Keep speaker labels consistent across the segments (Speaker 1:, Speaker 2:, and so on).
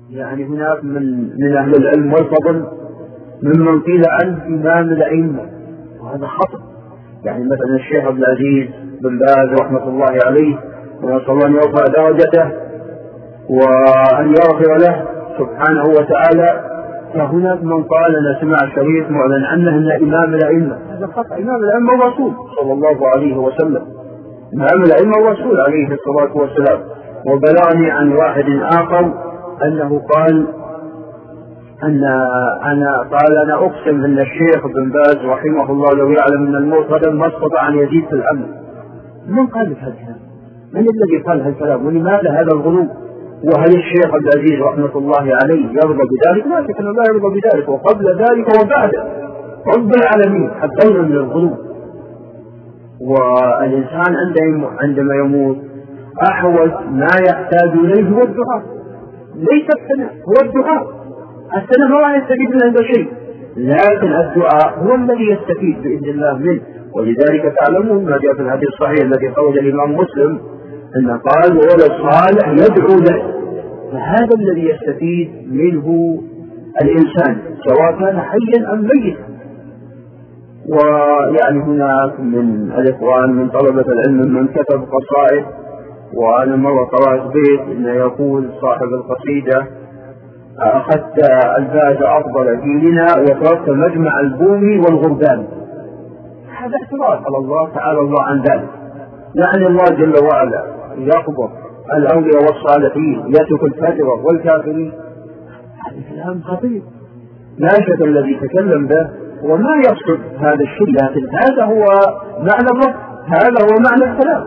Speaker 1: يعني هناك من أهل العلم والفضل ممن قيل عنه إمام الأئمة، وهذا خطأ. يعني مثلا الشيخ عبد العزيز بن باز رحمة الله عليه، ونسأل الله أن يرفع درجته وأن يغفر له سبحانه وتعالى، فهناك من قال أنا سمع شريط معلن عنه أن إمام الأئمة، هذا خطأ. إمام الأئمة الرسول صلى الله عليه وسلم، إمام الأئمة الرسول عليه الصلاة والسلام. وبلغني عن واحد آخر أنه قال أنا أقسم أن الشيخ بن باز رحمه الله لو يعلم أن الموت غدا ما استطاع أن يزيد في الأمر. من قال هذا الكلام؟ من الذي قال هذا الكلام؟ ولماذا هذا الغلو؟ وهل الشيخ عبد العزيز رحمة الله عليه يرضى بذلك؟ لا شك أنه لا يرضى بذلك، وقبل ذلك وبعده رب العالمين حذرنا من الغلو. والإنسان عندما يموت أحوج ما يحتاج إليه هو الدعاء، ليس الثناء، هو الدعاء. الثناء ما يستفيد من هذا شيء، لكن الدعاء هو الذي يستفيد بإذن الله منه. ولذلك تعلمون ما جاء في الحديث الصحيح الذي خرج الإمام مسلم أن قال وولد صالح يدعو له، فهذا الذي يستفيد منه الإنسان سواء كان حيا أم ميتا. ويعني هناك من الإخوان من طلبة العلم من كتب قصائد، وأنا مرة قرأت بيت إنه يقول صاحب القصيدة أخذت الباد أفضل ديننا وتركت مجمع البوم والغربان. هذا اعتراض على الله تعالى الله عن ذلك. يعني الله جل وعلا يقبض الأولياء والصالحين يترك الفجر والكافرين، هذا كلام خطير. لا شك الذي تكلم به وما يقصد هذا الشيء، لكن هذا هو معنى الرب، هذا هو معنى الكلام.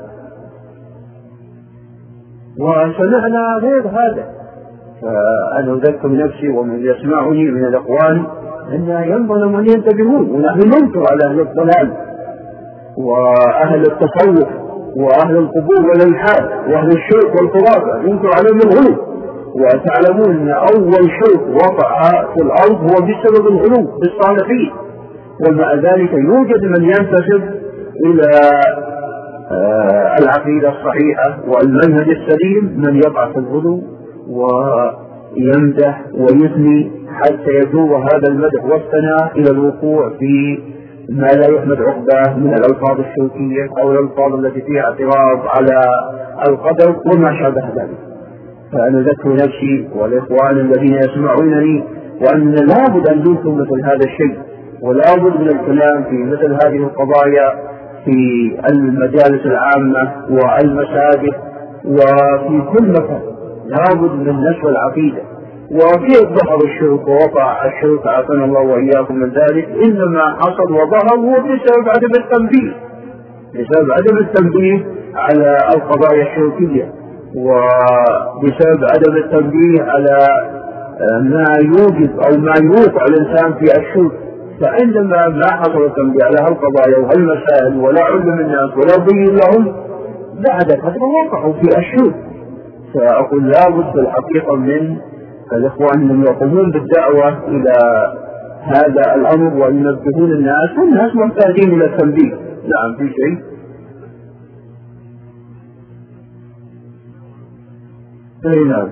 Speaker 1: وسمعنا غير هذا. فأنا أذكر نفسي ومن يسمعني من الأخوان أن ينبغي أن ينتبهون، ونحن ننكر على أهل الضلال وأهل التصوف وأهل القبور والإلحاد وأهل الشرك والخرافة، ننكر عليهم الغلو. وتعلمون أن أول شرك وقع في الأرض هو بسبب الغلو بالصالحين، ومع ذلك يوجد من ينتسب إلى العقيدة الصحيحة والمنهج السليم من يقع في الغلو ويمدح ويثني حتى يجور هذا المدح والثناء إلى الوقوع في ما لا يحمد عقباه من الألفاظ الشركية أو الألفاظ التي فيها اعتراض على القدر وما شابه ذلك. فأنا أذكر نفسي والإخوان الذين يسمعونني وأن لابد أن ننكر مثل هذا الشيء، ولابد من الكلام في مثل هذه القضايا في المجالس العامة والمساجد وفي كل مكان. لابد من نشر العقيدة. وكيف ظهر الشرك ووقع الشرك عافانا الله وإياكم من ذلك؟ إنما حصل وظهر هو بسبب عدم التنبيه، بسبب عدم التنبيه على القضايا الشركية، وبسبب عدم التنبيه على ما يوجد أو ما يوقع الإنسان في الشرك. فعندما ما حصل التنبيه على هالقضايا وهالمسائل ولا علم الناس ولا بين لهم، بعد فترة وقعوا في الشرك. فأقول لابد بالحقيقة من الإخوان أنهم يقومون بالدعوة إلى هذا الأمر وأن ينبهون الناس، والناس محتاجين إلى التنبيه. نعم في شيء؟ نعم.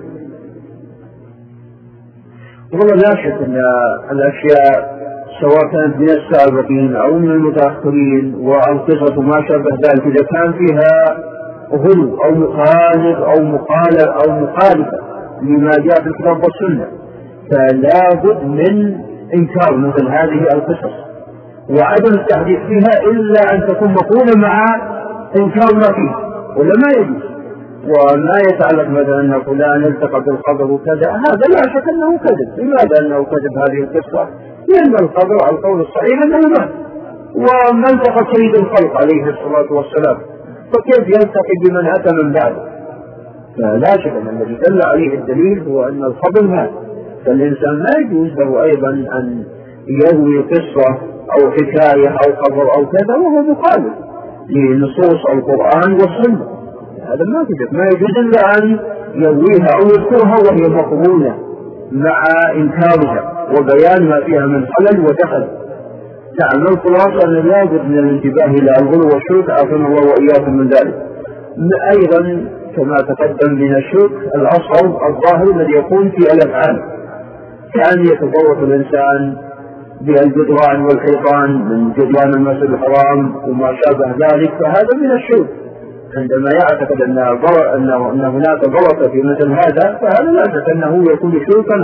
Speaker 1: والله لا شك أن الأشياء سواء كانت من السابقين أو من المتأخرين والقصص وما شابه ذلك إذا كان فيها غلو أو مخالف أو مخالفة لما جاء في الكتاب والسنة، فلا بد من إنكار مثل هذه القصص وعدم التحديث فيها إلا أن تكون مقولة مع إنكار ما فيه، ولا ما يجوز. وما يتعلق مثلا أن فلان التقى بالقبر وكذا، هذا لا شك أنه كذب. لماذا أنه كذب هذه القصة؟ لأن القبر على القول الصحيح أنه مات، وما التقى سيد الخلق عليه الصلاة والسلام، فكيف يلتقي بمن أتى من بعده؟ فلا شك أن الذي دل عليه الدليل هو أن القبر مات. فالإنسان ما يجوز له أيضا أن يروي قصة أو حكاية أو قبر أو كذا وهو مخالف لنصوص القرآن والسنة. هذا ما يجوز إلا أن يرويها أو يذكرها وهي مقرونة مع إنكارها وبيان ما فيها من خلل ودخل. نعم. الخلاصة أن لا بد من الانتباه إلى الغلو والشرك عافانا الله وإياكم من ذلك. أيضا كما تقدم من الشرك الأصغر الظاهر الذي يكون في الأفعال، كأن يتطوف الإنسان بالجدران والحيطان من جدران المسجد الحرام وما شابه ذلك، فهذا من الشرك. عندما يعتقد أن هناك بركة في مثل هذا، فهذا لا شك أنه يكون شركا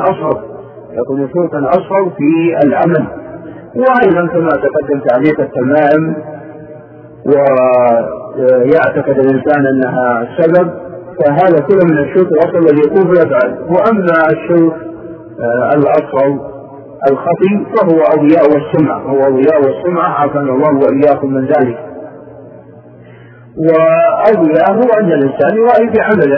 Speaker 1: أصغر في العمل. وأيضا كما تقدم تعليق التمائم، ويعتقد الإنسان أنها سبب، فهذا كله من الشرك الأصغر الذي يكون في الأفعال. وأما الشرك الأصغر الخفي فهو أضياء والسمعة، عافانا الله وإياكم من ذلك. وأضياء هو أن الإنسان يرائي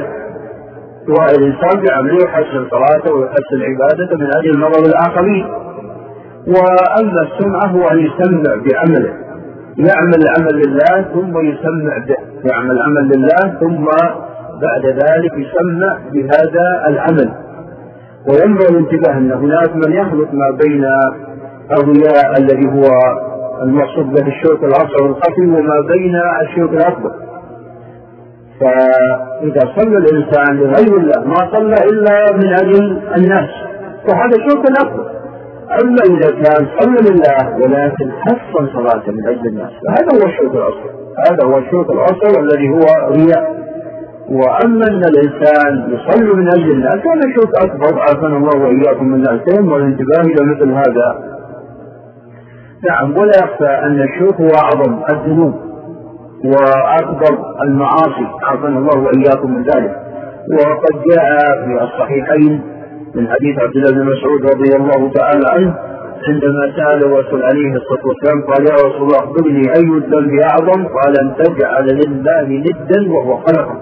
Speaker 1: بعمله يحسن صلاته ويحسن عبادته من أجل مرض الآخرين. وأما السمعة هو أن يسمع بعمله، يعمل العمل لله ثم يسمع به، يعمل العمل لله ثم بعد ذلك يسمع بهذا العمل. وينبغي الانتباه أن هناك من يخلط ما بين الرياء الذي هو المقصود به الشرك الأصغر الخفي وما بين الشرك الأكبر. فإذا صلى الإنسان لغير الله ما صلى إلا من أجل الناس فهذا شرك أكبر. أما إذا كان صلى لله ولكن حسن صلاته من أجل الناس فهذا هو الشرك الأصغر، هذا هو الشرك الأصغر الذي هو رياء. وأما أن الإنسان يصلي من أجل الناس كان شرك أكبر، عافانا الله وإياكم من ذلك. والانتباه إلى مثل هذا. نعم، ولا يخفى أن الشرك هو أعظم الذنوب وأكبر المعاصي، عافانا الله وإياكم من ذلك. وقد جاء في الصحيحين من حديث عبد الله بن مسعود رضي الله تعالى عنه عندما سأل الرسول عليه الصلاة والسلام قال: يا رسول الله أخبرني أي الذنب أعظم؟ قال: أن تجعل لله ندا وهو خلقه.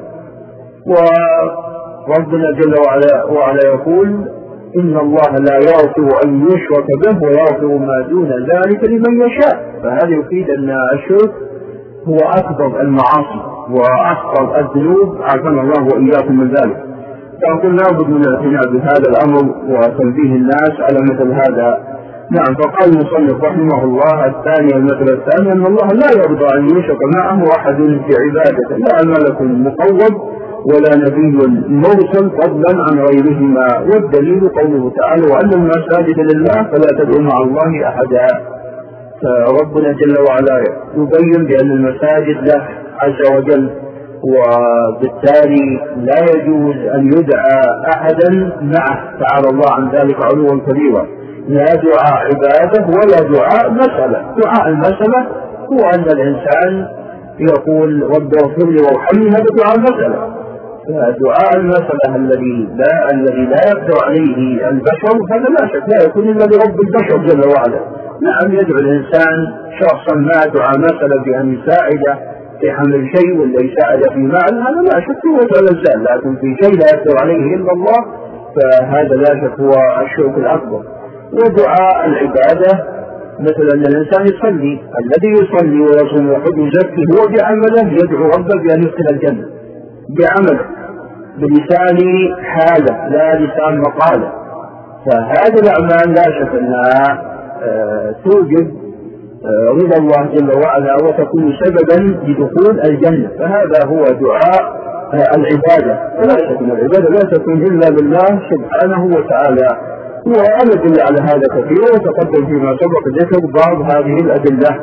Speaker 1: وربنا جل وعلا يقول: إن الله لا يغفر أن يشرك به ويغفر ما دون ذلك لمن يشاء. فهذا يفيد أن الشرك هو أكبر المعاصي وأخطر الذنوب، عافانا الله وإياكم من ذلك. فأقول لابد من الاعتناء بهذا الأمر وتنبيه الناس على مثل هذا. نعم، فقال المصنف رحمه الله: الثاني المثل الثاني أن الله لا يرضى أن يشرك معه أحد في عبادته، لا ملك مقرب ولا نبي مرسل فضلا عن غيرهما. والدليل قوله تعالى: وأن المساجد لله فلا تدعوا مع الله أحدا. فربنا جل وعلا يبين بأن المساجد له عز وجل، وبالتالي لا يجوز أن يدعى أحدا معه تعالى الله عن ذلك علوا كبيرا، لا دعاء عبادة ولا دعاء مسألة. دعاء المسألة هو أن الإنسان يقول: رب اغفر لي وارحمني، هذا دعاء المسألة. دعاء المسألة الذي لا يقدر عليه البشر هذا لا شك لا يكون إلا لرب البشر جل وعلا. نعم، يدعو الإنسان شخصا ما دعا مسألة بأن يساعده في حمل شيء ولا يساعد في مال، هذا لا شك هو الزال. لكن في شيء لا يقدر عليه إلا الله فهذا لا شك هو الشرك الأكبر. ودعاء العبادة مثل أن الإنسان يصلي، الذي يصلي ويصوم ويحج ويزكي هو بعمله يدعو ربه بأن يدخل الجنة بعمله بلسان حاله لا لسان مقاله. فهذه الأعمال لا شك أنها توجب رضا الله جل وعلا وتكون سببا لدخول الجنة. فهذا هو دعاء العبادة، ولا شك أن العبادة لا تكون إلا لله سبحانه وتعالى. والأدلة على هذا كثيرة وتقدم فيما سبق ذكر بعض هذه الأدلة.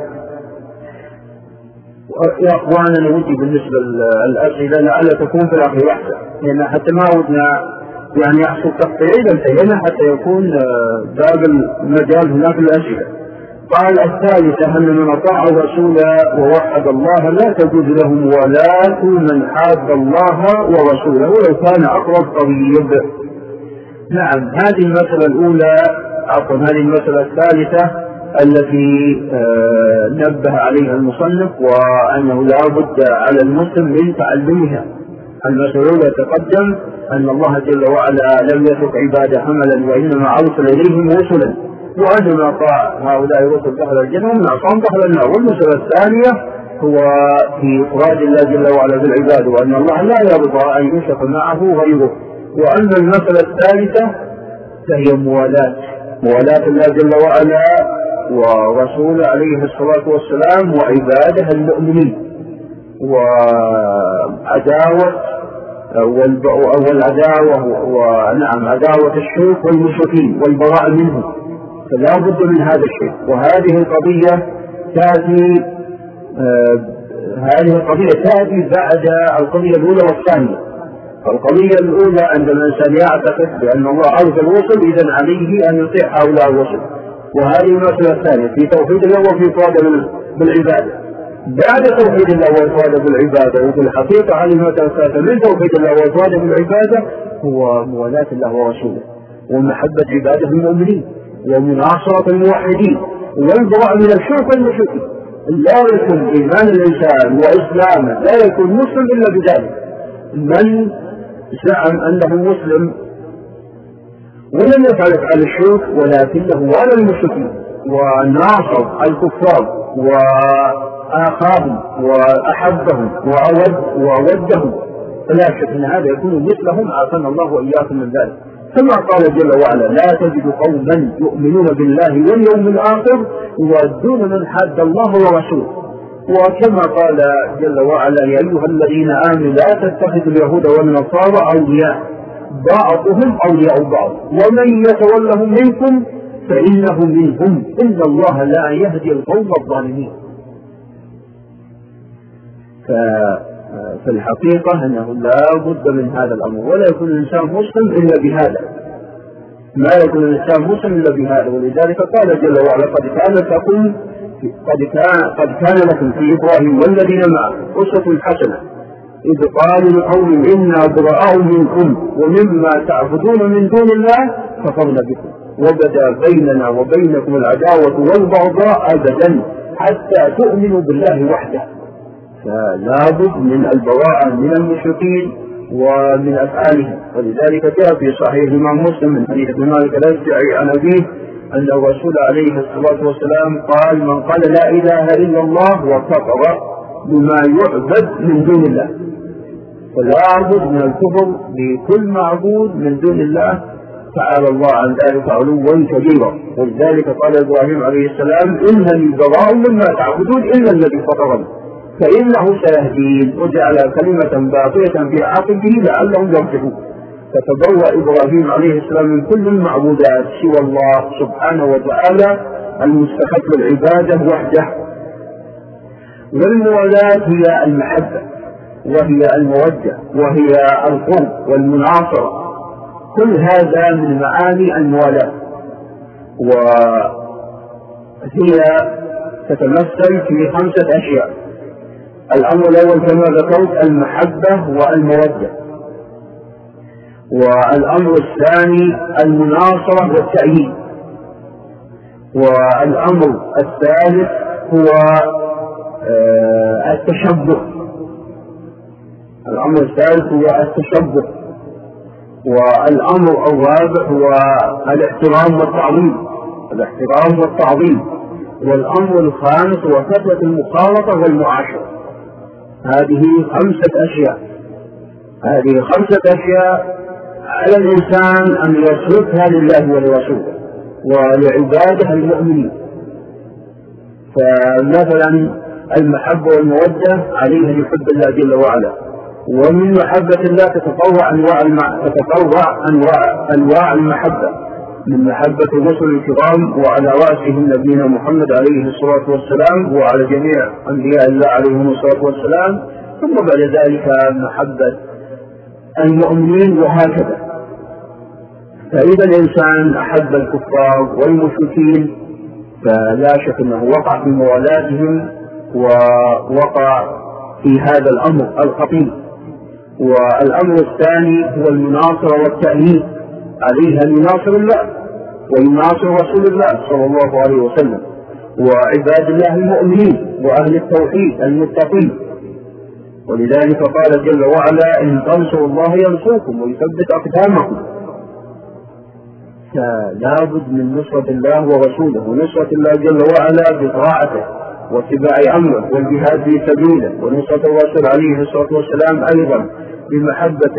Speaker 1: يا أخواننا نودي بالنسبة للأسئلة لعل تكون في الأخير أحسن، لأن حتى ما ودنا يعني يحصل تقطيع إذا انتهينا حتى يكون باب المجال هناك الأسئلة. قال: الثالثة أن من أطاع الرسول ووحد الله لا تجوز له موالاة من حاد الله ورسوله ولو كان أقرب قريب. نعم، هذه المسألة الأولى هذه المسألة الثالثة التي نبه عليها المصنف، وأنه لا بد على المسلم من تعلمها. المسألة الأولى تقدم أن الله جل وعلا لم يترك عباده حملا وإنما أرسل إليهم رسلا، وأن من أطاع هؤلاء الرسل دخل الجنة ومن عصاهم دخل النار. والمسألة الثانية هو في إفراد الله جل وعلا بالعباد، وأن الله لا يرضى أن يشرك معه غيره. وأما المسألة الثالثة فهي موالاة الله جل وعلا ورسوله عليه الصلاة والسلام وعباده المؤمنين، وعداوة والعداوة ونعم عداوة الشرك والمشركين والبراء منهم، فلا بد من هذا الشيء. وهذه القضية تأتي بعد القضية الأولى والثانية. القضية الأولى عندما الإنسان يعتقد بأن الله أرسل الرسل إذن عليه أن يطيع هؤلاء الرسل، وهذه المسألة الثانية في توحيد الله وفي إفراده بالعبادة. بعد توحيد الله وإفراده بالعبادة وفي الحقيقة هذه المسألة الثالثة من توحيد الله وإفراده بالعبادة هو موالاة الله ورسوله ومحبة عباده المؤمنين ومناصرة الموحدين والبراء من الشرك والمشركين. لا يكون إيمان الإنسان وإسلامه لا يكون مسلم إلا بذلك. من زعم أنه مسلم ولم يفعل أفعال الشرك ولكنه والى المشركين وناصر الكفار وآخاهم وأحبهم وودهم، فلا شك أن هذا يكون مثلهم، عافانا الله وإياكم من ذلك. كما قال جل وعلا: لا تجد قوما يؤمنون بالله واليوم الآخر يودون من حاد الله ورسوله. وكما قال جل وعلا: يا أيها الذين آمنوا لا تتخذوا اليهود والنصارى أولياء بعضهم أولياء بعض ومن يتولهم منكم فإنه منهم إن الله لا يهدي القوم الظالمين. فالحقيقة أنه لا بد من هذا الأمر، ولا يكون الإنسان مسلم إلا بهذا، ما يكون الإنسان مسلم إلا بهذا. ولذلك قال جل وعلا: قد كان لكم في إبراهيم والذين معه أسوة حسنة إذ قالوا لقوم إنا براء منكم ومما تعبدون من دون الله كفرنا بكم وبدا بيننا وبينكم العداوة والبغضاء أبدا حتى تؤمنوا بالله وحده. فلا بد من البراءة من المشركين ومن أفعالهم. ولذلك جاء في صحيح الإمام مسلم من حديث ابن مالك الأشجعي عن أبيه أن الرسول عليه الصلاة والسلام قال: من قال لا إله إلا الله وكفر بما يعبد من دون الله. فلا بد من الكفر بكل معبود من دون الله تعالى الله عن ذلك علوا كبيرا. ولذلك قال إبراهيم عليه السلام: إنني براء مما تعبدون إلا الذي فطرني فإنه سيهدين وجعل كلمة باقية في عقبه لعلهم يرجعون. فتبوأ إبراهيم عليه السلام من كل المعبودات سوى الله سبحانه وتعالى المستحق العبادة وحده. والموالاة هي المحبة وهي المودة وهي القرب والمناصرة، كل هذا من معاني الموالاة، وهي تتمثل في 5 أشياء. الأمر الأول كما ذكرت المحبة والمودة، والأمر الثاني المناصرة والتأييد، والأمر الثالث هو التشبه، الأمر الثالث هو التشبه، والأمر الرابع هو الاحترام والتعظيم، والأمر الخامس هو كثرة المخالطة والمعاشرة. هذه 5 أشياء، هذه 5 أشياء على الإنسان أن يصرفها لله ولرسوله ولعباده المؤمنين. فمثلا المحبة والمودة عليه أن يحب الله جل وعلا، ومن محبة الله تتطوع أنواع المحبة، من محبة الرسل الكرام وعلى رأسهم نبينا محمد عليه الصلاة والسلام وعلى جميع أنبياء الله عليهم الصلاة والسلام، ثم بعد ذلك محبة المؤمنين وهكذا. فإذا الإنسان أحب الكفار والمشركين فلا شك أنه وقع في موالاتهم ووقع في هذا الأمر الخطير. والأمر الثاني هو المناصرة والتأييد، عليه أن يناصر الله ويناصر رسول الله صلى الله عليه وسلم وعباد الله المؤمنين وأهل التوحيد المتقين. ولذلك قال جل وعلا: إن تنصروا الله ينصركم ويثبت أقدامكم. فلا بد من نصرة الله ورسوله ونصرة الله جل وعلا بطاعته واتباع أمره والجهاد في سبيله، ونصرة الرسول عليه الصلاة والسلام أيضا بمحبته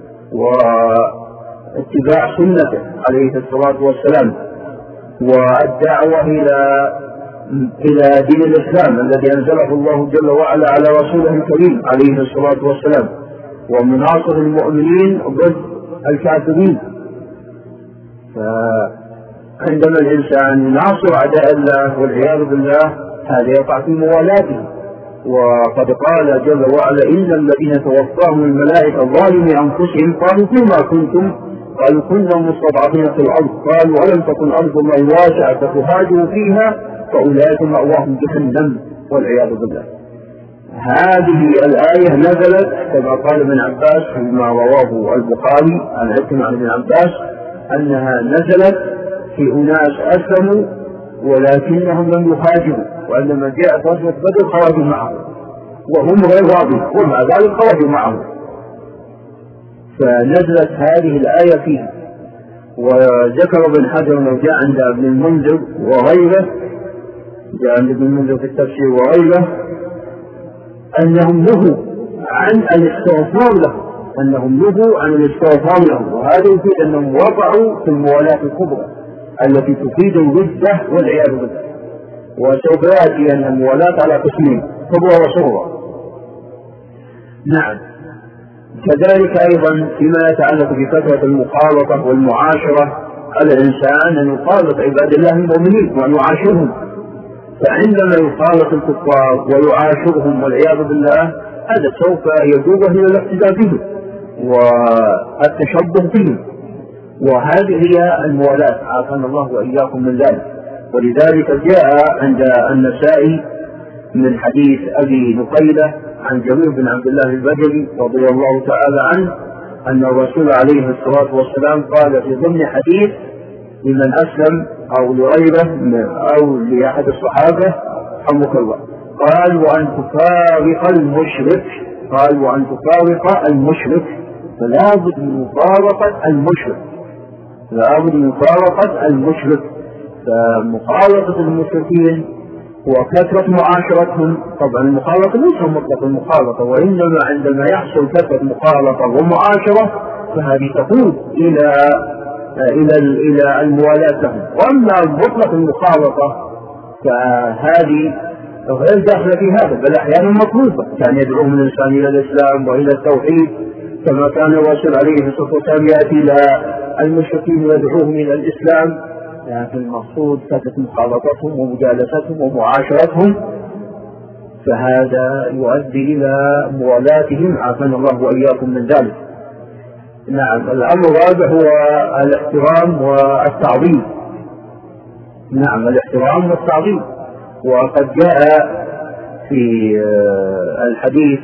Speaker 1: واتباع سنته عليه الصلاة والسلام، والدعوة إلى دين الإسلام الذي أنزله الله جل وعلا على رسوله الكريم عليه الصلاة والسلام. ومناصر المؤمنين ضد الكافرين. فعندما الإنسان يناصر أعداء الله والعياذ بالله هذا يقع في موالاته. وقد قال جل وعلا إن الذين توفاهم الملائكة ظالمي أنفسهم قالوا فيما كنتم؟ قالوا كنا مستضعفين في الأرض قالوا ألم تكن أرض الله واسعة فتهاجروا فيها فأولئك مأواهم جهنم والعياذ بالله. هذه الآية نزلت كما قال ابن عباس فيما رواه البخاري عن عكرمة عن ابن عباس أنها نزلت في أناس أسلموا ولكنهم لم يهاجروا، وعندما جاءت غزوة بدر خرجوا معه وهم غير راضين ومع ذلك خرجوا معه، فنزلت هذه الآية فيه. وذكر ابن حجر أنه جاء عند ابن المنذر وغيره، جاء عند ابن المنذر في التفسير وغيره أنهم نهوا عن الاستغفار له، أنهم نهوا عن الاستغفار له، وهذا يفيد أنهم وقعوا في الموالاة الكبرى التي تفيد الردة والعياذ بالله. وسوف يأتي أن الموالاة على قسمين كبرى وصغرى. نعم. كذلك أيضا فيما يتعلق بكثرة المخالطة والمعاشرة على الإنسان أن يخالط عباد الله المؤمنين وأن يعاشرهم، فعندما يخالط الكفار ويعاشرهم والعياذ بالله هذا سوف يدوبه إلى الاقتداء بهم والتشبه بهم، وهذه هي الموالاة عافانا الله وإياكم من ذلك. ولذلك جاء عند النسائي من حديث أبي نقيلة عن جرير بن عبد الله البجلي رضي الله تعالى عنه أن الرسول عليه الصلاة والسلام قال في ضمن حديث لمن أسلم أو لغيره أو لأحد الصحابة رحمه الله، قال وأن تفارق المشرك، قال وأن تفارق المشرك، فلا بد من مفارقة المشرك، لا بد من مفارقة المشرك. فمخالطة المشركين وكثرة معاشرتهم، طبعا المخالطة ليس مطلق المخالطة، وإنما عندما يحصل كثرة مخالطة ومعاشرة فهذه تقود إلى الموالاة لهم. وأما مطلق المخالطة فهذه غير داخلة في هذا، بل أحيانا مطلوبة، كان يدعوهم الإنسان إلى الإسلام وإلى التوحيد كما كان الرسول عليه الصلاة والسلام يأتي إلى المشركين ويدعوهم إلى الإسلام، لكن المقصود كثرة مخالطتهم ومجالستهم ومعاشرتهم، فهذا يؤدي إلى موالاتهم عافانا الله وإياكم من ذلك. نعم. الأمر الرابع هو الاحترام والتعظيم. نعم، الاحترام والتعظيم. وقد جاء في الحديث،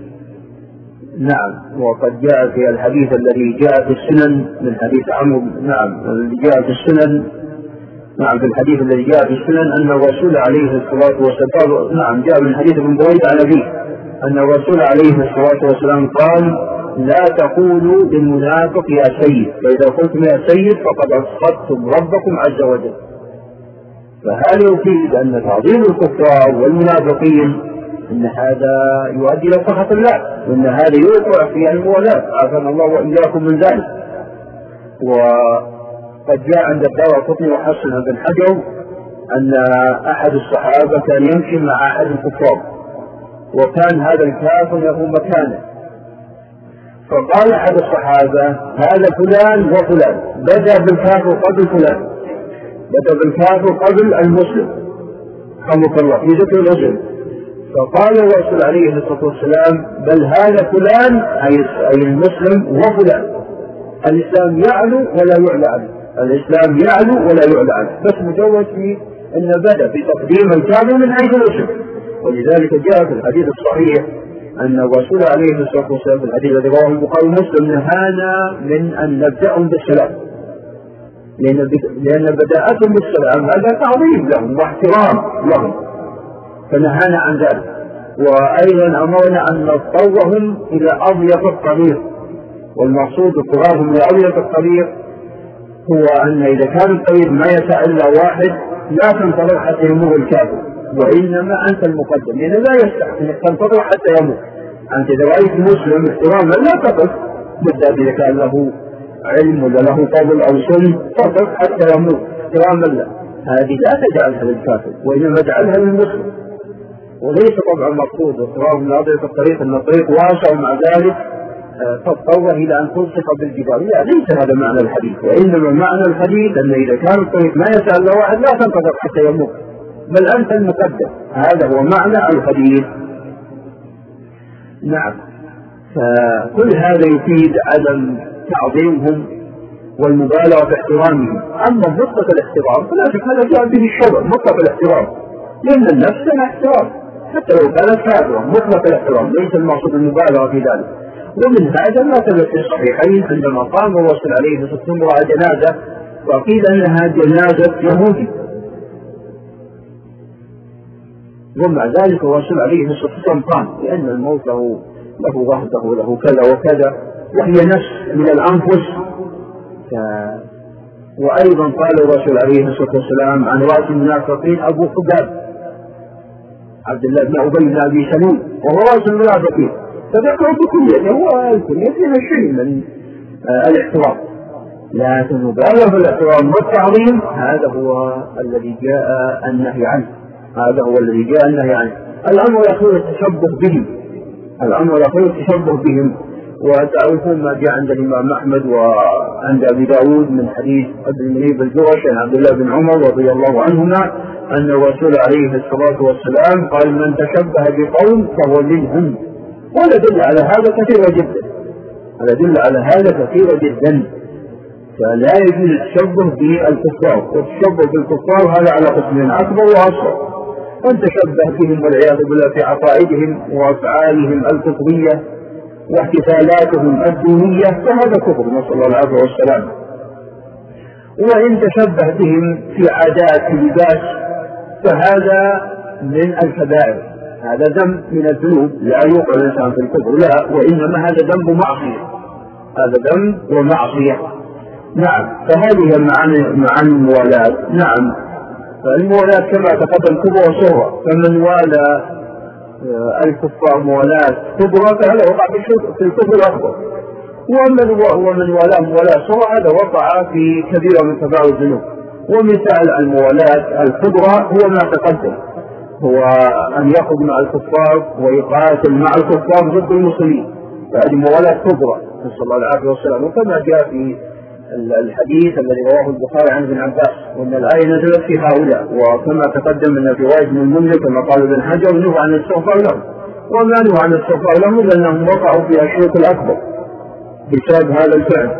Speaker 1: نعم، وقد جاء في الحديث الذي جاء في السنن من حديث عمرو، نعم، الذي جاء في السنن، نعم، في الحديث الذي جاء في السنن أن الرسول عليه الصلاة والسلام، نعم، جاء من حديث ابن بريدة عن أبيه أن الرسول عليه الصلاة والسلام قال لا تقولوا للمنافق يا سيد، فإذا قلتم يا سيد فقد أسخطتم ربكم عز وجل. فهذا يفيد أن تعظيم الكفار والمنافقين أن هذا يؤدي إلى سخط الله، وأن هذا يوقع في الموالاة عافانا الله وإياكم من ذلك. وقد جاء عند الدارقطني وحسن بن حجر أن أحد الصحابة كان يمشي مع أحد الكفار، وكان هذا الكافر له مكانه، فقال أحد الصحابة هذا فلان وفلان، بدأ بالكافر قبل فلان، بدأ بالكافر قبل المسلم رحمه الله في ذكر الرجل. فقال الرسول عليه الصلاة والسلام بل هذا فلان أي المسلم وفلان، الإسلام يعلو ولا يعلى عنه، الإسلام يعلو ولا يعلى عنه، بس مجرد في أن بدأ بتقديم الكافر من حيث الاسم. ولذلك جاء في الحديث الصحيح أن الرسول عليه الصلاة والسلام في الحديث الذي رواه البخاري ومسلم نهانا من أن نبدأهم بالسلام، لأن بداءتهم بالسلام هذا تعظيم لهم واحترام لهم، فنهانا عن ذلك. وأيضا أمرنا أن نضطرهم إلى أضيق الطريق، والمقصود اضطرارهم إلى أضيق الطريق هو أن إذا كان الطريق ما يسع إلا واحد لا تنتظر حتى يمر الكافر، وإنما أنت المقدم، لأن لا يستحق أنك تنتظر حتى يمر. أنت إذا رأيت مسلم احتراما لا تقف، بالذات إذا كان له علم ولا له فضل أو سن، تقف حتى يمر احتراما له، هذه لا تجعلها للكافر وإنما تجعلها للمسلم. وليس طبعا مقصود اضطرار من أضيق الطريق أن الطريق واسع ومع ذلك تضطر إلى أن تلصق بالجدار. لا، ليس هذا معنى الحديث، وإنما معنى الحديث أن إذا كان الطريق ما يسأل إلا واحد لا تنتظر حتى يموت، بل أنت المقدم. هذا هو معنى الحديث. نعم. فكل هذا يفيد عدم تعظيمهم والمبالغة في احترامهم. أما مطلق الاحترام فلا شك هذا جاء به الشرع، مطلق الاحترام، لأن النفس لها احترام حتى لو كانت كافرة. مطلق الاحترام ليس المقصود المبالغة في ذلك. ومن هذا ما ثبت في الصحيحين عندما قام الرسول عليه الصلاة والسلام على جنازة وقيل أنها جنازة يهودي، ومع ذلك الرسول عليه الصلاة والسلام قام، لأن الموت له غهده له كذا وكذا، وهي نفس من الأنفس. وأيضا قال الرسول عليه الصلاة والسلام عن رأس المنافقين أبو حباب عبد الله بن أبي بن أبي سلول وهو رأس المنافقين، فذكروا بكلية، هو الكلية فيها شيء من الاحترام، لكن المبالغة في الاحترام والتعظيم هذا هو الذي جاء النهي عنه. الأمر الأخير التشبه بهم، وتعرفون ما جاء عند الإمام أحمد وعند أبي داود من حديث ابن منيب الجرشي عن عبد الله بن عمر رضي الله عنهما أن الرسول عليه الصلاة والسلام قال: من تشبه بقوم فهو منهم. ولا دل على هذا كثيرا جدا. فلا يجوز التشبه بالكفار، والتشبه بالكفار هذا على قسمين: أكبر وأصغر. من تشبه بهم والعياذ بالله في عقائدهم وأفعالهم الكفرية واحتفالاتهم الدينية فهذا كفر، نسأل الله العافية والسلام. وإن تشبه بهم في عادات في لباس فهذا من الكبائر، هذا ذنب من الذنوب، لا يوقع الإنسان في الكفر، لا، وإنما هذا ذنب ومعصية. نعم. فهذه معاني الموالاة. نعم. فالموالاة كما تقدم كبرى وصغرى، فمن والى الكفار موالاة كبرى فهذا وقع في الكفر الأكبر، ومن والاه موالاة صغرى هذا وقع في كبيرة من كبائر الذنوب. ومثال الموالاة الكبرى هو ما تقدم، هو أن يخرج مع الكفار ويقاتل مع الكفار ضد المسلمين، فهذه موالاة كبرى، نسأل الله العافية والسلام. وكما جاء في الحديث الذي رواه البخاري عن ابن عباس وأن الآية نزلت في هؤلاء، وكما تقدم من رواية من المنذر كما قال ابن حجر: نهوا عن الاستغفار لهم. وما نهوا عن الاستغفار لهم لأنهم وقعوا في الشرك الأكبر بسبب هذا الفعل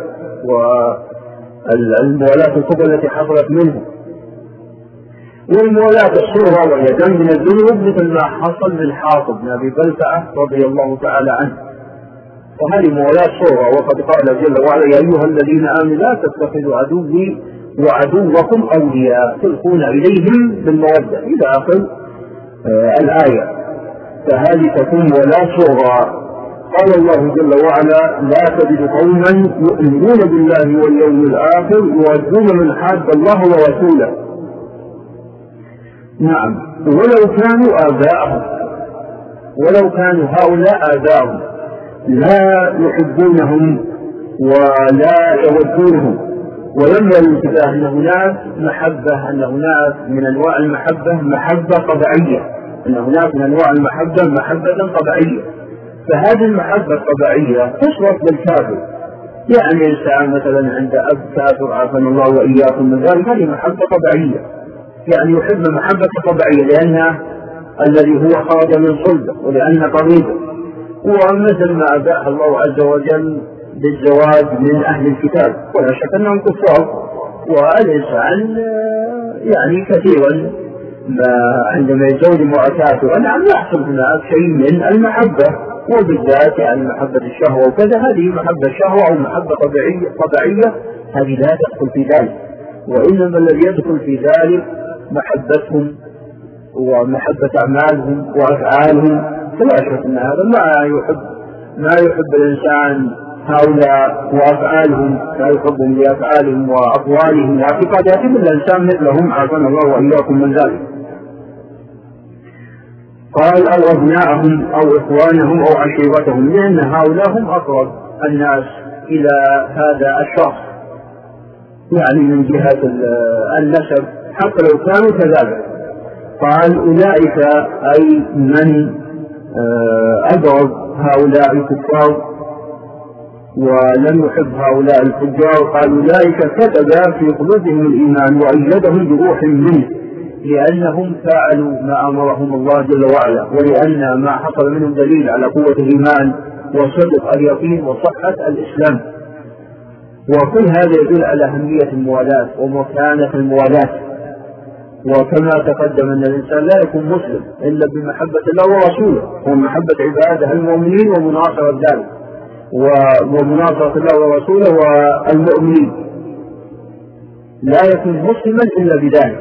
Speaker 1: والموالاة الكبرى التي حصلت منه. والموالاة الصغرى وهي ذنب من الذنوب مثل ما حصل للحاطب بن أبي بلتعة رضي الله تعالى عنه، فهذه موالاة صغرى. وقد قال جل وعلا: يا أيها الذين آمنوا لا تتخذوا عدوي وعدوكم أولياء تلقون إليهم بالمودة إلى آخر الآية. فهذه تكون موالاة صغرى. قال الله جل وعلا: لا تجد قوما يؤمنون بالله واليوم الآخر يوادون من حاد الله ورسوله. نعم. ولو كانوا هؤلاء آباءهم لا يحبونهم ولا يودونهم. ولما الانتباه أن هناك محبة، أن هناك من أنواع المحبة محبة طبيعية، محبة طبيعية. فهذه المحبة الطبيعية تصرف بالكافر، يعني إنسان مثلا عند أب كافر عافانا الله وإياكم من ذلك، هذه محبة طبيعية، يعني يحب محبة طبيعية لأنها الذي هو خرج من صلبه ولأن قريبه. ومثل ما أباح الله عز وجل بالزواج من أهل الكتاب، ولا شك أنهم كفار، والإنسان يعني كثيرا عندما يتزوج امرأة كافرة نعم يحصل هناك شيء من المحبة، وبالذات يعني محبة الشهوة وكذا، هذه محبة الشهوة أو محبة طبيعية هذه لا تدخل في ذلك، وإنما الذي يدخل في ذلك محبتهم ومحبة أعمالهم وأفعالهم. فلا شك أن هذا ما يحب الإنسان هؤلاء وأفعالهم، لا يحبهم لأفعالهم وأقوالهم واعتقاداتهم، الإنسان مثلهم عافانا الله وإياكم من ذلك. قال: أو أبناءهم أو إخوانهم أو عشيرتهم، لأن هؤلاء هم أقرب الناس إلى هذا الشخص، يعني من جهة النسب حتى لو كانوا كذلك. قال: أولئك أي من أبغض هؤلاء الكفار ولم يحب هؤلاء الفجار، قال أولئك كتب في قلوبهم الإيمان وأيدهم بروح منه، لأنهم فعلوا ما أمرهم الله جل وعلا، ولأن ما حصل منهم دليل على قوة الإيمان وصدق اليقين وصحة الإسلام. وكل هذا يدل على أهمية الموالاة ومكانة الموالاة. وكما تقدم أن الإنسان لا يكون مسلم إلا بمحبة الله ورسوله ومحبة عباده المؤمنين ومناصرة ذلك ومناصرة الله ورسوله والمؤمنين، لا يكون مسلما إلا بذلك.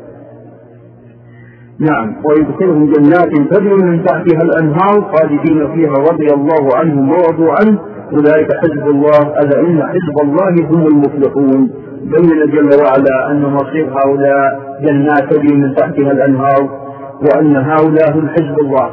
Speaker 1: نعم. ويدخلهم جنات تجري من تحتها الأنهار خالدين فيها رضي الله عنهم ورضوا عنه أولئك حزب الله ألا إن حزب الله هم المفلحون. بين جل وعلا أن مصير هؤلاء جنات تجري من تحتها الأنهار، وأن هؤلاء هم حزب الله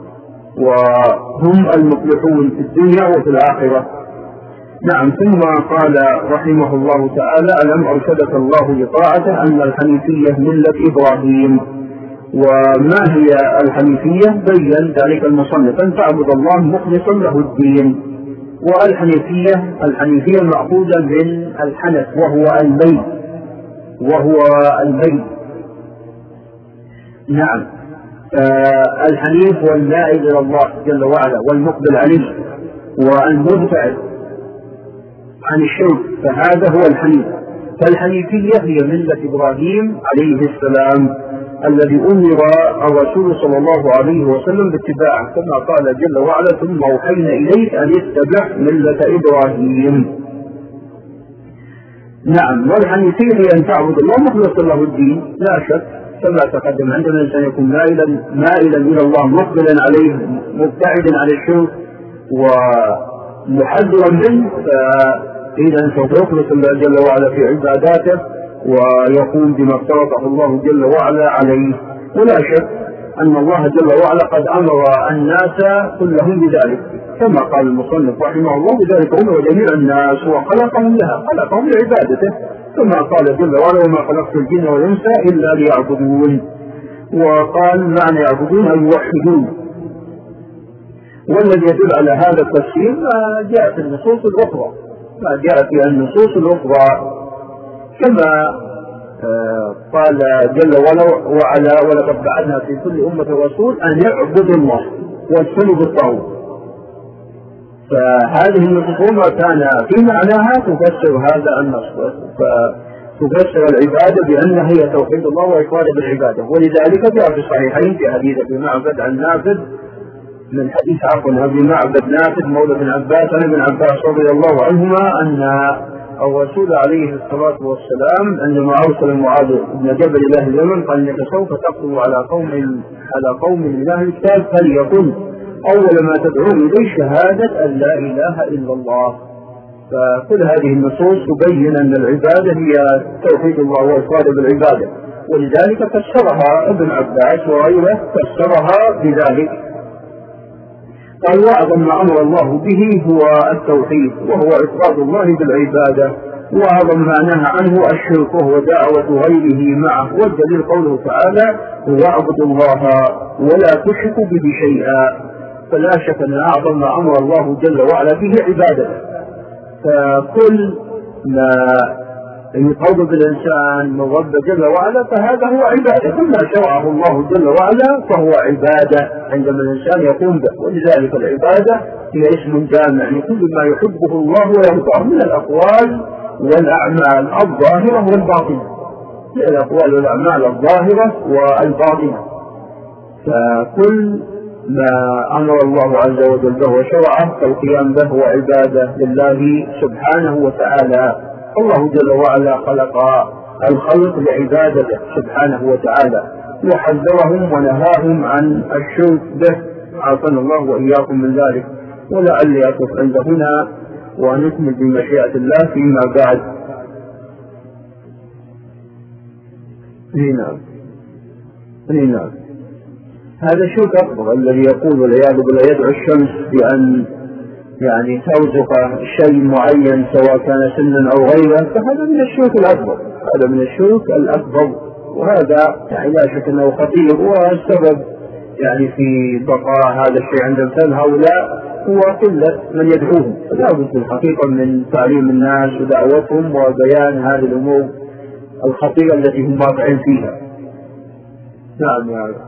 Speaker 1: وهم المفلحون في الدنيا وفي الآخرة. نعم. ثم قال رحمه الله تعالى ألم أرشدك الله لطاعته أن الحنيفية ملة إبراهيم. وما هي الحنيفية؟ بين ذلك المصنف أن تعبد الله مخلصا له الدين. والحنيفية مأخوذة من الحنف وهو الميل. نعم. الحنيف والمائل إلى الله جل وعلا والمقبل عليه والمبتعد عن الشرك، فهذا هو الحنيف. فالحنيفية هي ملة إبراهيم عليه السلام الذي أمر الرسول صلى الله عليه وسلم باتباعه، كما قال جل وعلا ثم أوحينا إليك أن اتبع ملة إبراهيم. نعم. والحنيفية هي أن تعبد الله مخلصا له الدين، لا شك كما تقدم عندما الإنسان يكون مائلا إلى الله مقبلا عليه مبتعدا عن الشرك ومحذرا منه، فإذا سوف يخلص الله جل وعلا في عباداته ويقوم بما افترضه الله جل وعلا عليه. ولا شك أن الله جل وعلا قد أمر الناس كلهم بذلك، كما قال المصنف رحمه الله بذلك أمر جميع الناس وخلقهم لها، خلقهم لعبادته، كما قال جل وعلا وما خلقت الجن والإنس إلا ليعبدون. وقال معنى يعبدون أن يوحدون. والذي يدل على هذا التفسير ما جاء في النصوص الأخرى كما قال جل وعلا ولقد بعثنا في كل أمة رسول أن يعبدوا الله واجتنبوا الطاغوت. فهذه النصوص كان في معناها تفسر هذا النص، فتفسر العبادة بأنها هي توحيد الله وإفراد بالعبادة. ولذلك جاء في الصحيحين في حديث أبي معبد عن نافذ من حديث أبي معبد نافذ مولى بن عباس عن ابن عباس رضي الله عنهما أن الرسول عليه الصلاة والسلام عندما أرسل معاذ بن جبل إلى أهل اليمن قال إنك سوف تقضي على قوم من أهل الكتاب فليكن أول ما تدعون إليه شهادة أن لا إله إلا الله. فكل هذه النصوص تبين أن العبادة هي توحيد الله وإفراد بالعبادة، ولذلك فسرها ابن عباس وغيره فسرها بذلك. قال وأعظم ما أمر الله به هو التوحيد وهو إفراد الله بالعبادة، وأعظم ما نهى عنه الشرك وهو دعوة غيره معه. والدليل قوله تعالى واعبدوا الله ولا تشركوا به شيئا. فلا شك أن أعظم ما أمر الله جل وعلا به عبادته. فكل ما يقرب بالإنسان من رب جل وعلا فهذا هو عبادة، كل ما شرعه الله جل وعلا فهو عبادة عندما الإنسان يقوم به. ولذلك العبادة هي اسم جامع لكل ما يحبه الله ويرضاه من الأقوال والأعمال الظاهرة والباطنة، الأقوال والأعمال الظاهرة والباطنة. فكل ما أمر الله عز وجل به وشرعه فالقيام به هو عبادة لله سبحانه وتعالى. الله جل وعلا خلق الخلق لعبادته سبحانه وتعالى وحذرهم ونهاهم عن الشرك به، عافانا الله وإياكم من ذلك. ولعلي أقف عند هنا ونكمل بمشيئة الله فيما بعد. نعم. هذا الشرك أكبر الذي يقول والعياذ بالله يدعو الشمس بأن ترزق شيء معين سواء كان سنا أو غيره، فهذا من الشرك الأكبر. وهذا لا شك أنه خطير، والسبب في بقاء هذا الشيء عند مثل هؤلاء هو قلة من يدعوهم، فلا بد في الحقيقة من تعليم الناس ودعوتهم وبيان هذه الأمور الخطيرة التي هم واقعين فيها. نعم يا رب.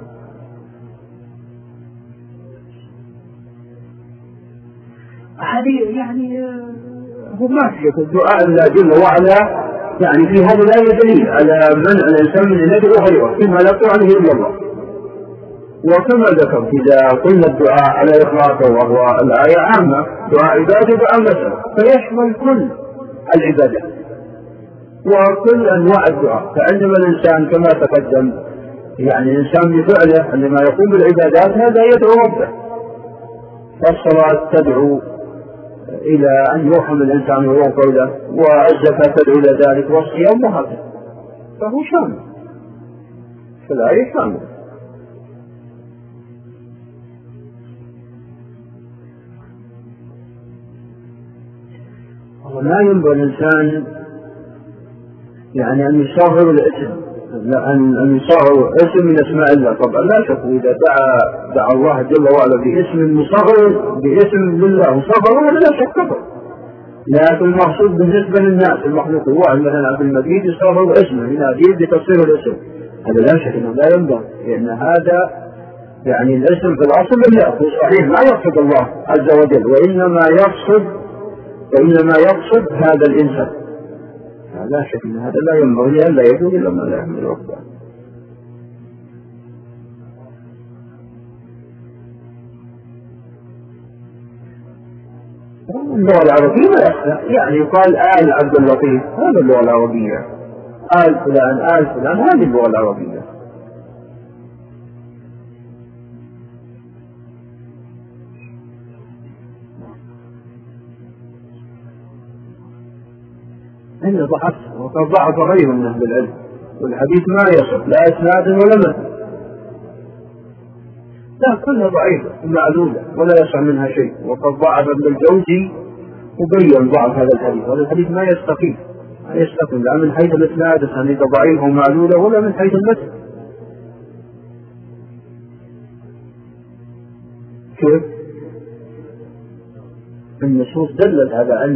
Speaker 1: هذه يعني هو ما في الدعاء الله جل وعلا يعني في هذا الآية دليل على منع الإنسان من أن يدعو غيره فيما لا يقع عليه إلا الله. وكما ذكرت إذا قلنا الدعاء على إطلاقه وهو الآية عامة، دعاء عبادة ودعاء مسألة، فيشمل كل العبادات وكل أنواع الدعاء. فعندما الإنسان كما تقدم يعني الإنسان بفعله عندما يقوم بالعبادات هذا يدعو ربه، فالصلاة تدعو إلى أن يرحم الإنسان ويغفر له، والزكاة تدعو إلى ذلك، والصيام وهكذا، فهو شامل، فالآية شامل. ولا ينبغي الإنسان يعني أن يصغر الاسم، أن يصغر اسم من أسماء الله. طبعا لا شك إذا دعا الله جل وعلا باسم مصغر باسم لله وصغر هذا لا شك كفر، لكن المقصود بالنسبة للناس المخلوق هو مثلا عبد المجيد يصغر اسمه يناديه بتصغير الاسم، هذا لا شك أنه لا ينبغي، لأن هذا يعني الاسم في الأصل لله، هو صحيح ما يقصد الله عز وجل، وإنما يقصد هذا الإنسان، لا شك أن هذا لا ينبغي أن لا يجوز إلا ما لا يحمل ربه. اللغة العربية ما يخفى، يعني يقال آل عبد اللطيف، هذا اللغة العربية، آل فلان هذه اللغة العربية. إن ضعف وقد ضعف غيره من أهل العلم، والحديث ما يصح لا إسناد ولا متن، لا كلها ضعيفة ومعلولة ولا يصح منها شيء. وقد ضعف ابن الجوزي وبين ضعف هذا الحديث، وهذا الحديث ما يستقيم لا من حيث الإسناد الحديث ضعيف ومعلولة ولا من حيث المتن. كيف؟ النصوص دلت على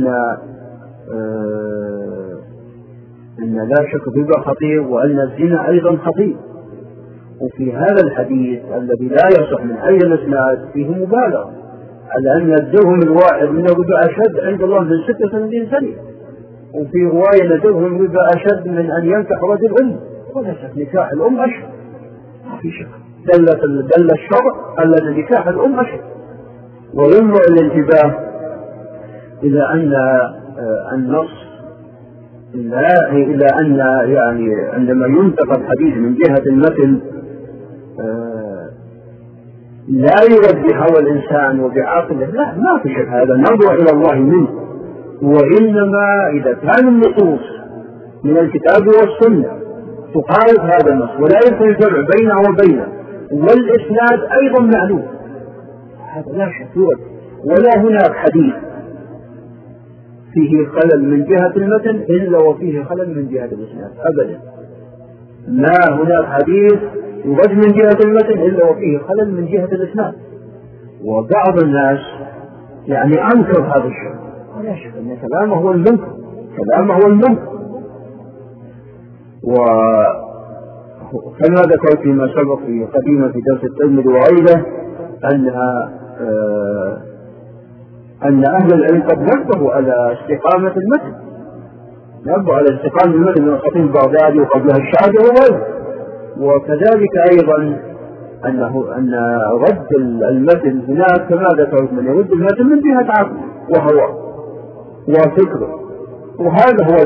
Speaker 1: أن لا شك فيه خطير، وأن الزنا أيضا خطير. وفي هذا الحديث الذي لا يصح من أي الإسناد فيه مبالغة على أن الدرهم الواحد من الربا أشد عند الله من 36 سنة، وفي رواية الدرهم ربا أشد من أن ينكح رجل أم، ولا شك نكاح الأم أشد، ما في شك، دل الشرع أن نكاح الأم أشد. وينظر الانتباه إلى أن النص إلى أن يعني عندما ينتقد حديث من جهة المتن لا يرد هوى الإنسان وبعقله، لا ما في شك، هذا نظر إلى الله منه. وإنما إذا كان النصوص من الكتاب والسنة تخالف هذا النص ولا يمكن الجمع بينه وبينه، والإسناد أيضا معلوم، هذا لا شك يرد. ولا هناك حديث فيه خلل من جهة المتن إلا وفيه خلل من جهة الإسناد أبدا، لا هناك حديث يرد من جهة المتن إلا وفيه خلل من جهة الإسناد. وبعض الناس يعني أنكر هذا الشيء، ولا شك أن كلامه هو المنكر. وكما ذكرت فيما سبق في قديمة في درس التلميذ وغيره أن أهل العلم قد نبهوا على استقامة المتن، من الخطيب البغدادي وقبلها الشعبي وغيره. وكذلك أيضا أن رد المتن هناك كما ذكرت من يرد المتن من جهة عقل وهوى وفكره، وهذا هو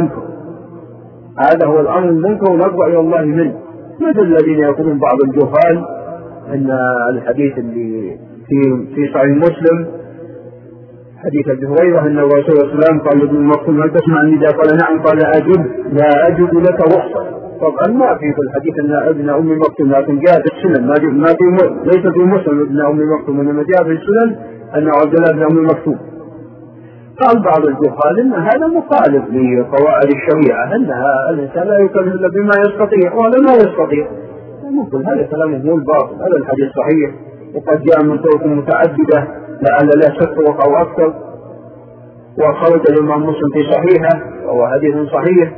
Speaker 1: الأمر المنكر، ونرجع إلى الله منه. مثل الذين يقولون بعض الجهال أن الحديث اللي في صحيح مسلم حديث أبي هريرة أن الرسول صلى الله عليه وسلم قال لابن مكتوم هل تسمع النداء؟ قال نعم. قال لا أجد لك رخصة. طبعا ما في الحديث أن ابن أم مكتوم، لكن جاء في السنن ليس في مسلم ابن أم مكتوم، إنما جاء في السنن أن عبد الله بن أم مكتوم. قال بعض الجهال أن هذا مخالف لقواعد الشريعة، أنها الإنسان لا يكلف إلا بما يستطيع، وهذا ما يستطيع. ممكن هذا كلامه مو الباطل، هذا الحديث صحيح وقد جاء من طرق متعددة لعل له 6 طرق أو أكثر، وخرج الإمام مسلم في صحيحه وهو حديث صحيح.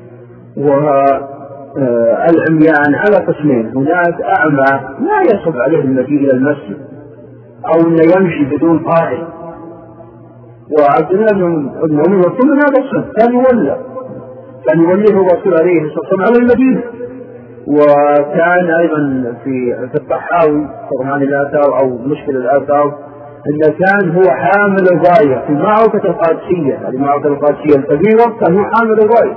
Speaker 1: والعميان على قسمين: هناك أعمى لا يصعب عليه المجيء إلى المسجد أو أنه يمشي بدون قائد، وعبد الله بن عمر يكون من هذا الصنف، كان يوليه الرسول عليه الصلاة والسلام على المدينة. وكان أيضا في الطحاوي فرمان الآثار أو مشكل الآثار أنه كان هو حامل الراية في معركة القادسية، هذه معركة القادسية الكبيرة، كان هو حامل الراية.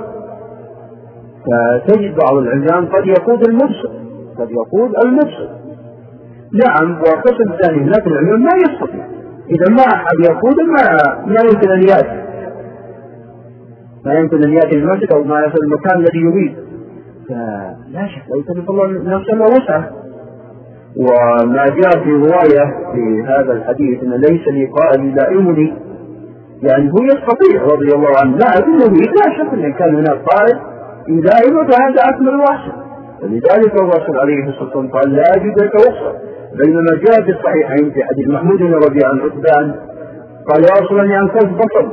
Speaker 1: فتجد بعض العميان قد يقود المبصر. نعم، وقسم ثاني هناك العميان ما يستطيع، إذا ما أحد يقود ما يمكن أن يأتي المسجد أو ما يصل المكان الذي يريد. فلا شك لو يكلف الله نفسا ووسعه. وما جاء في رواية في هذا الحديث أن ليس لي قائد يلائمني، يعني هو يستطيع رضي الله عنه، لكنه لا شك أن كان هناك قائد يلائمه فهذا أكمل واسع. فلذلك الرسول عليه الصلاة والسلام قال: لا أجد لك رخصة. بينما جاء في الصحيحين في حديث محمود بن ربيعة عن عتبان قال: يا رسول الله أنكف بطل،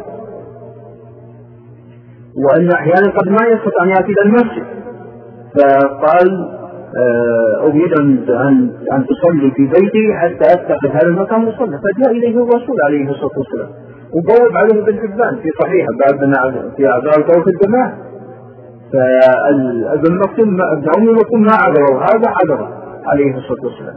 Speaker 1: وأن أحيانا قد ما يستطيع أن يأتي إلى المسجد، فقال: أريد أن تصلي في بيتي حتى أتخذ هذا المكان مصلى. فجاء إليه الرسول عليه الصلاة والسلام وبوب عليه ابن حبان في صحيح في أعذار توفي الجماعة. فابن عمر مكتوم ما عذره، هذا عذره عليه الصلاة والسلام.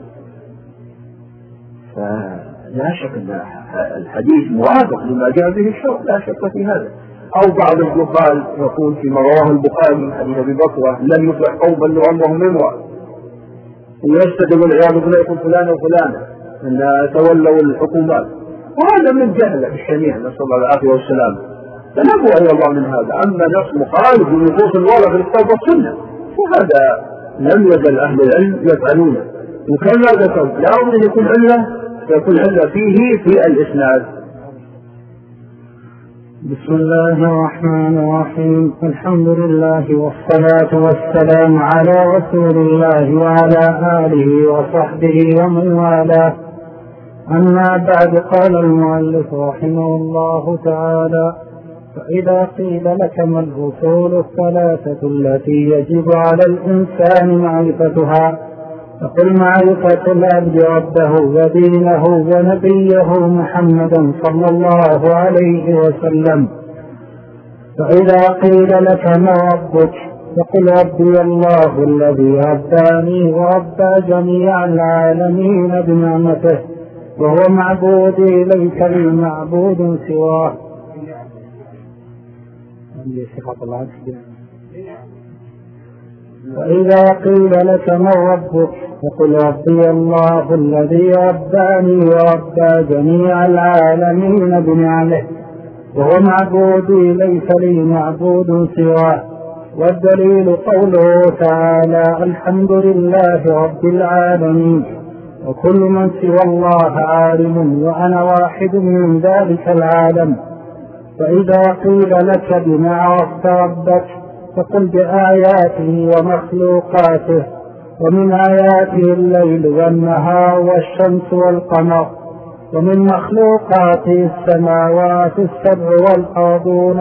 Speaker 1: فلا شك أن الحديث موافق لما جاء به الشرع، لا شك في هذا. أو بعض الجهال يقول فيما رواه البخاري من حديث أبي بكر: لن يفلح قوما لو أمرهم امرأة، ويستدل والعياذ بالله يقول فلان وفلانة أن تولوا الحكومات، وهذا من جهل الشنيع، نسأل الله العافية والسلام. فنبوء إلى الله من هذا. أما نص مخالف لنصوص الورع في الكتاب والسنة فهذا لم يزل أهل العلم يفعلونه. وكما ذكرت لا بد أن يكون علة فيه في الإسناد.
Speaker 2: بسم الله الرحمن الرحيم. الحمد لله والصلاة والسلام على رسول الله وعلى آله وصحبه ومن والاه. أما بعد، قال المؤلف رحمه الله تعالى: فإذا قيل لك ما الأصول الثلاثة التي يجب على الإنسان معرفتها، فقل: معرفة العبد ربه ودينه ونبيه محمدا صلى الله عليه وسلم. فإذا قيل لك ما ربك، فقل: ربي الله الذي رباني وربى جميع العالمين بنعمته، وهو معبودي ليس لي معبود سواه. وإذا قيل لك من ربك، فقل: ربي الله الذي رباني وربى جميع العالمين بنعمه، وهو معبودي ليس لي معبود سواه. والدليل قوله تعالى: الحمد لله رب العالمين، وكل من سوى الله عالم وأنا واحد من ذلك العالم. فإذا قيل لك بما عرفت ربك، فقل: بآياته ومخلوقاته، ومن آياته الليل والنهار والشمس والقمر، ومن مخلوقاته السماوات السبع والأرضون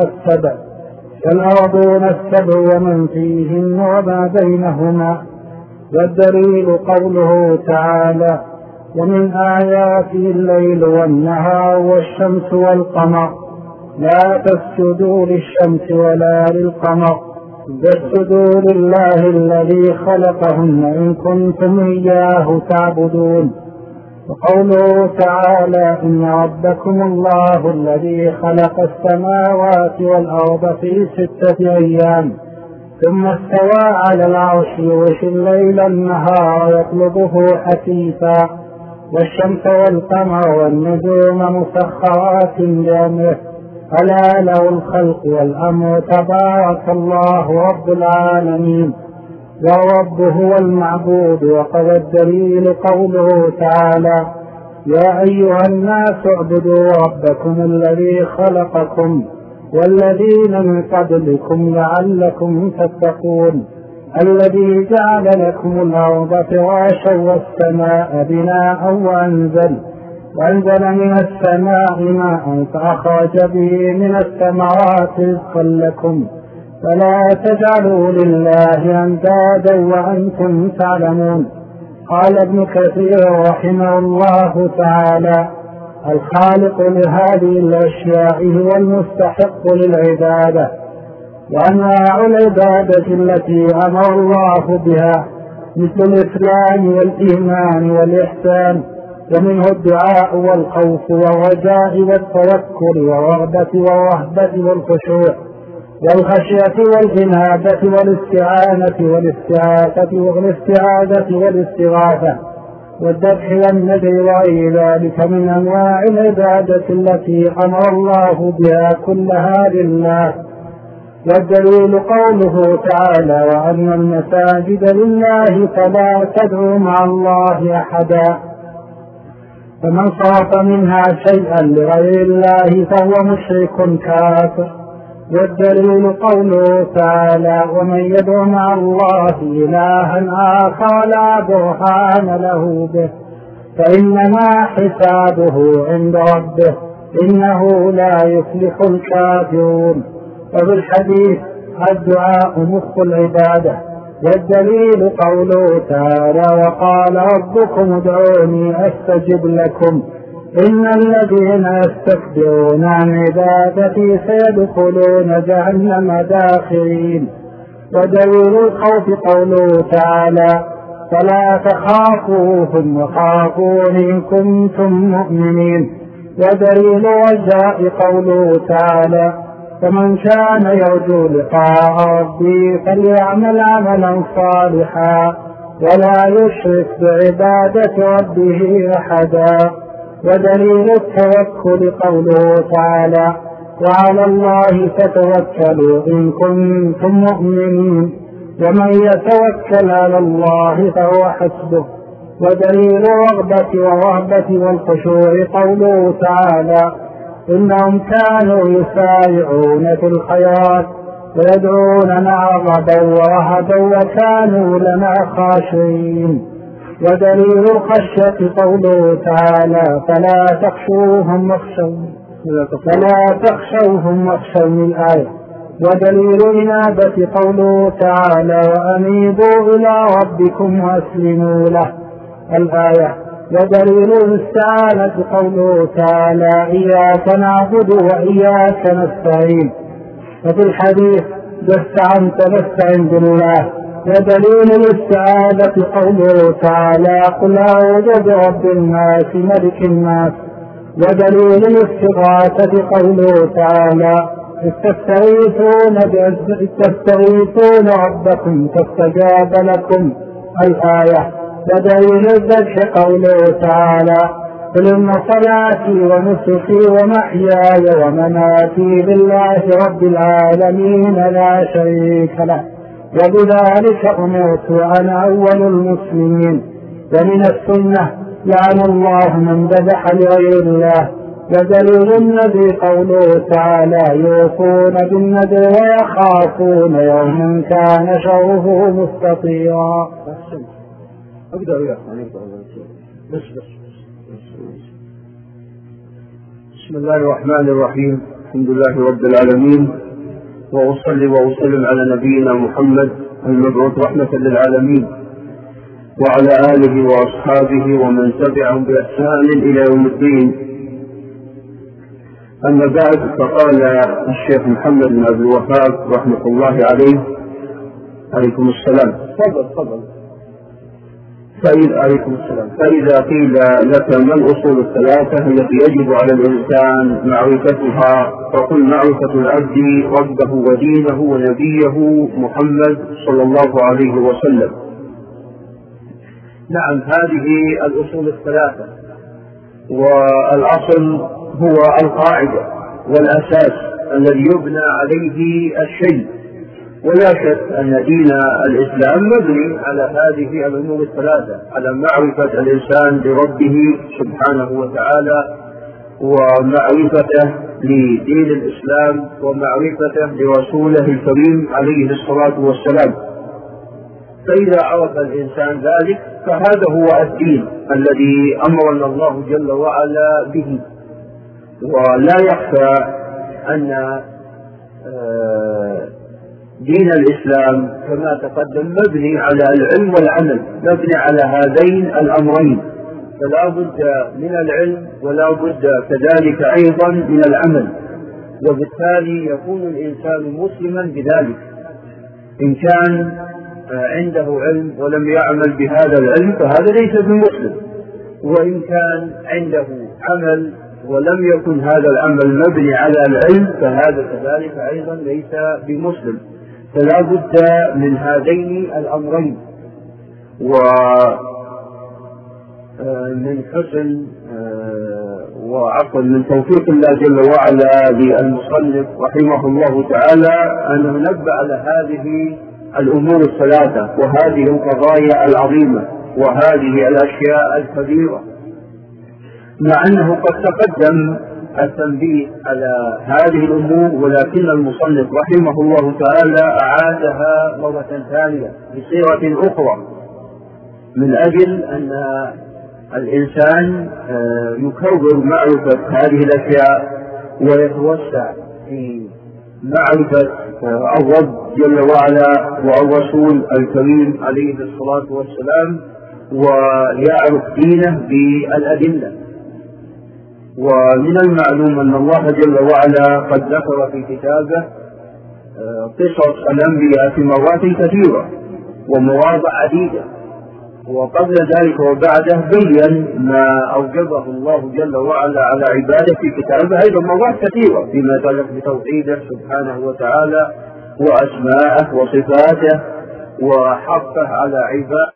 Speaker 2: السبع ومن فيهن وما بينهما. والدليل قوله تعالى: ومن آياته الليل والنهار والشمس والقمر، لا تسجدوا للشمس ولا للقمر، فاسجدوا لله الذي خلقهن إن كنتم إياه تعبدون. وقوله تعالى: إن ربكم الله الذي خلق السماوات والأرض في 6 أيام ثم استوى على العرش يغشي الليل النهار يطلبه حثيثا، والشمس والقمر والنجوم مسخرات بأمره، ألا له الخلق والأمر، تبارك الله رب العالمين. والرب هو المعبود. وقد الدليل قوله تعالى: يا أيها الناس اعبدوا ربكم الذي خلقكم والذين من قبلكم لعلكم تتقون، الذي جعل لكم الأرض فراشا والسماء بناء وأنزل من السماء ماء فأخرج به من الثمرات رزقا لكم فلا تجعلوا لله أندادا وأنتم تعلمون. قال ابن كثير رحمه الله تعالى: الخالق لهذه الأشياء هو المستحق للعبادة، وأنواع العبادة التي أمر الله بها مثل الإسلام والإيمان والإحسان، ومنه الدعاء والخوف والرجاء والتوكل والرغبة والرهبة والخشوع والخشية والإنابة والاستعانة والاستعاذة والاستغاثة والذبح والنذر وغير ذلك من أنواع العبادة التي أمر الله بها كلها لله. والدليل قوله تعالى: وأن المساجد لله فلا تدعوا مع الله أحدا. فمن صرف منها شيئا لغير الله فهو مشرك كافر. والدليل قوله تعالى: ومن يدع مع الله إلها آخر لا برهان له به فإنما حسابه عند ربه إنه لا يفلح الكافرون. وفي الحديث: الدعاء مخ العبادة. والدليل قوله تعالى: وقال ربكم ادعوني أستجب لكم إن الذين يستكبرون عن عبادتي سيدخلون جهنم داخرين. ودليل الخوف قوله تعالى: فلا تخافوهم وخافون إن كنتم مؤمنين. ودليل الرجاء قوله تعالى: فمن كان يرجو لقاء ربه فليعمل عملا صالحا ولا يشرك بعبادة ربه أحدا. ودليل التوكل قوله تعالى: وعلى الله فتوكلوا إن كنتم مؤمنين ومن يتوكل على الله فهو حسبه. ودليل الرغبة والرهبة والخشوع قوله تعالى: إنهم كانوا يسارعون في الخيرات ويدعوننا رغبا ورهبا وكانوا لنا خاشعين. ودليل الخشية قوله تعالى: فلا تخشوهم واخشوني الآية. ودليل الإنابة قوله تعالى: وأنيبوا إلى ربكم وأسلموا له الآية. ودليل الاستعانة قوله تعالى: إياك نعبد وإياك نستعين. وفي الحديث: استعنت فاستعن بالله. ودليل الاستعاذة قوله تعالى: قل أعوذ برب الناس ملك الناس. ودليل الاستغاثة قوله تعالى: تستغيثون ربكم فاستجاب لكم الآية. ودليل الذبح قوله تعالى: قل إن صلاتي ونسكي ومحياي ومماتي لله رب العالمين لا شريك له وبذلك أمرت وأنا أول المسلمين. ومن السنة: لعن الله من ذبح لغير الله. ودليل النذر قوله تعالى: يوفون بالنذر ويخافون يوما كان شره مستطيرا.
Speaker 1: بسم الله الرحمن الرحيم. الحمد لله رب العالمين، وأصلي وأسلم على نبينا محمد المبعوث رحمة للعالمين وعلى آله وأصحابه ومن تبعهم بإحسان إلى يوم الدين. أما بعد، فقال الشيخ محمد بن عبد الوهاب رحمة الله عليه: عليكم السلام. تفضل. فإذا قيل لك ما الأصول الثلاثة التي يجب على الإنسان معرفتها، فقل: معرفة العبد ربه ودينه ونبيه محمد صلى الله عليه وسلم. نعم، هذه الأصول الثلاثة، والأصل هو القاعدة والأساس الذي يبنى عليه الشيء. ولا شك أن دين الإسلام مبني على هذه الأمور الثلاثة، على معرفة الإنسان لربه سبحانه وتعالى، ومعرفته لدين الإسلام، ومعرفته لرسوله الكريم عليه الصلاة والسلام. فإذا عرف الإنسان ذلك فهذا هو الدين الذي أمرنا الله جل وعلا به. ولا يخفى أن دين الإسلام كما تقدم مبني على العلم والعمل، مبني على هذين الأمرين، فلا بد من العلم ولا بد كذلك أيضا من العمل، وبالتالي يكون الإنسان مسلما بذلك. إن كان عنده علم ولم يعمل بهذا العلم فهذا ليس بمسلم، وإن كان عنده عمل ولم يكن هذا العمل مبني على العلم فهذا كذلك أيضا ليس بمسلم. فلا بد من هذين الأمرين. ومن حسن وعفوا من توفيق الله جل وعلا للمصنف رحمه الله تعالى أن ننبه على هذه الأمور الثلاثة وهذه القضايا العظيمة وهذه الأشياء الكبيرة، مع أنه قد تقدم التنبيه على هذه الأمور، ولكن المصنف رحمه الله تعالى أعادها مرة ثانية بصيغة أخرى من أجل أن الإنسان يكرر معرفة هذه الأشياء ويتوسع في معرفة الرب جل وعلا والرسول الكريم عليه الصلاة والسلام، ويعرف دينه بالأدلة. ومن المعلوم أن الله جل وعلا قد ذكر في كتابه قصص الأنبياء في مرات كثيرة ومواضع عديدة، وقبل ذلك وبعده بين ما أوجبه الله جل وعلا على عباده في كتابه أيضا مرات كثيرة فيما يتعلق بتوحيده سبحانه وتعالى وأسماءه وصفاته وحقه على عباده.